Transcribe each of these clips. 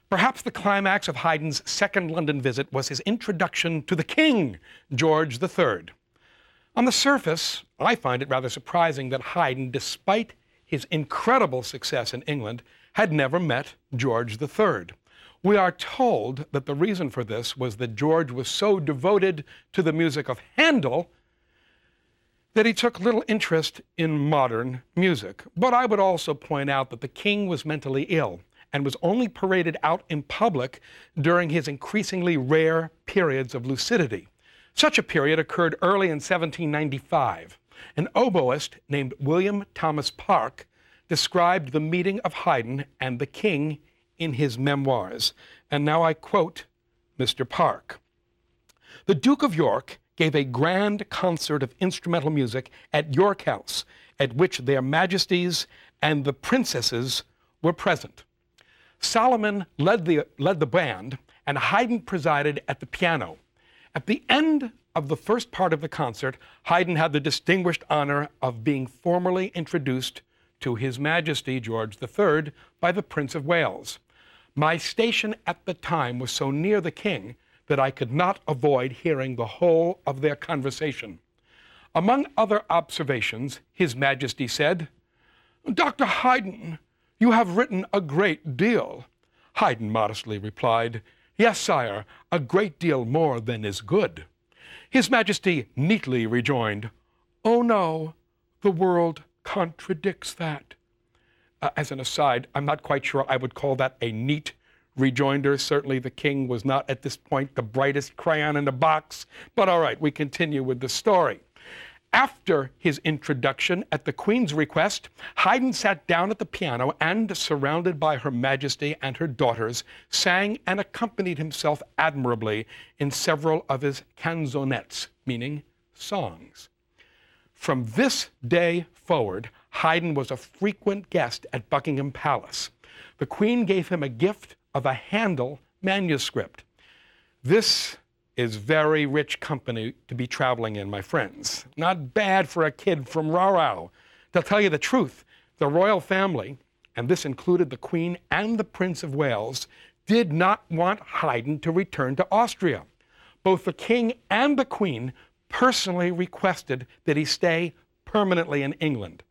Perhaps the climax of Haydn's second London visit was his introduction to the King, George III. On the surface, I find it rather surprising that Haydn, despite his incredible success in England, had never met George III. We are told that the reason for this was that George was so devoted to the music of Handel that he took little interest in modern music. But I would also point out that the king was mentally ill and was only paraded out in public during his increasingly rare periods of lucidity. Such a period occurred early in 1795. An oboist named William Thomas Park described the meeting of Haydn and the king in his memoirs. And now I quote Mr. Park. "The Duke of York gave a grand concert of instrumental music at York House, at which their majesties and the princesses were present. Solomon led the band, and Haydn presided at the piano. At the end of the first part of the concert, Haydn had the distinguished honor of being formally introduced to His Majesty George III by the Prince of Wales. My station at the time was so near the king that I could not avoid hearing the whole of their conversation. Among other observations, His Majesty said, 'Dr. Haydn, you have written a great deal.' Haydn modestly replied, 'Yes, sire, a great deal more than is good.' His Majesty neatly rejoined, 'Oh no, the world contradicts that.'" As an aside, I'm not quite sure I would call that a neat rejoinder. Certainly the king was not at this point the brightest crayon in the box. But all right, we continue with the story. After his introduction at the Queen's request, Haydn sat down at the piano and, surrounded by Her Majesty and her daughters, sang and accompanied himself admirably in several of his canzonets, meaning songs. From this day forward, Haydn was a frequent guest at Buckingham Palace. The Queen gave him a gift of a Handel manuscript. This is very rich company to be traveling in, my friends. Not bad for a kid from Rarau. To tell you the truth, the royal family, and this included the Queen and the Prince of Wales, did not want Haydn to return to Austria. Both the king and the Queen personally requested that he stay permanently in England.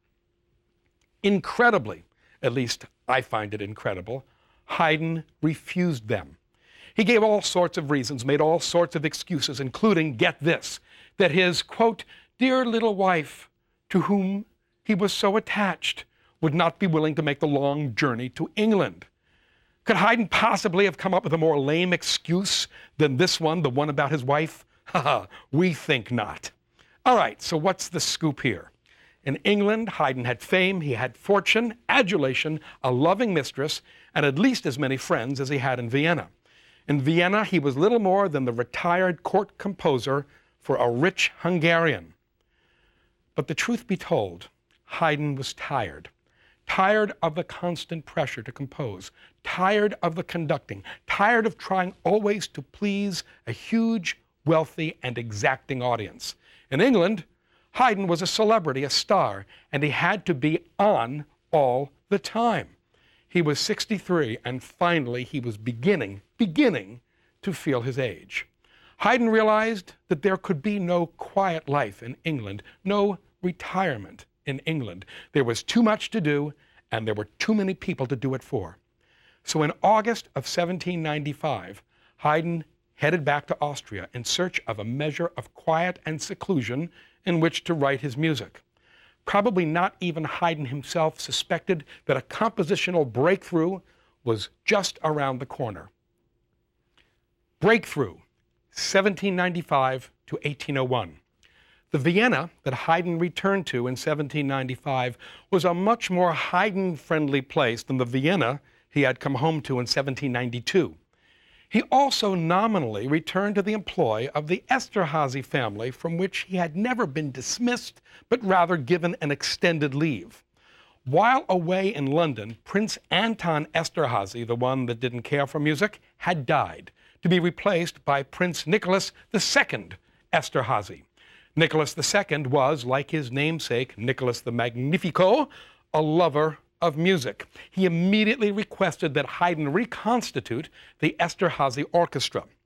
Incredibly, at least I find it incredible, Haydn refused them. He gave all sorts of reasons, made all sorts of excuses, including, get this, that his, quote, "dear little wife, to whom he was so attached, would not be willing to make the long journey to England." Could Haydn possibly have come up with a more lame excuse than this one, the one about his wife? We think not. All right, so what's the scoop here? In England, Haydn had fame, he had fortune, adulation, a loving mistress, and at least as many friends as he had in Vienna. In Vienna, he was little more than the retired court composer for a rich Hungarian. But the truth be told, Haydn was tired. Tired of the constant pressure to compose, tired of the conducting, tired of trying always to please a huge, wealthy, and exacting audience. In England, Haydn was a celebrity, a star, and he had to be on all the time. He was 63, and finally he was beginning to feel his age. Haydn realized that there could be no quiet life in England, no retirement in England. There was too much to do, and there were too many people to do it for. So in August of 1795, Haydn headed back to Austria in search of a measure of quiet and seclusion in which to write his music. Probably not even Haydn himself suspected that a compositional breakthrough was just around the corner. Breakthrough, 1795 to 1801. The Vienna that Haydn returned to in 1795 was a much more Haydn-friendly place than the Vienna he had come home to in 1792. He also nominally returned to the employ of the Esterhazy family, from which he had never been dismissed, but rather given an extended leave. While away in London, Prince Anton Esterhazy, the one that didn't care for music, had died, to be replaced by Prince Nicholas II Esterhazy. Nicholas II was, like his namesake, Nicholas the Magnifico, a lover of music. He immediately requested that Haydn reconstitute the Esterhazy Orchestra.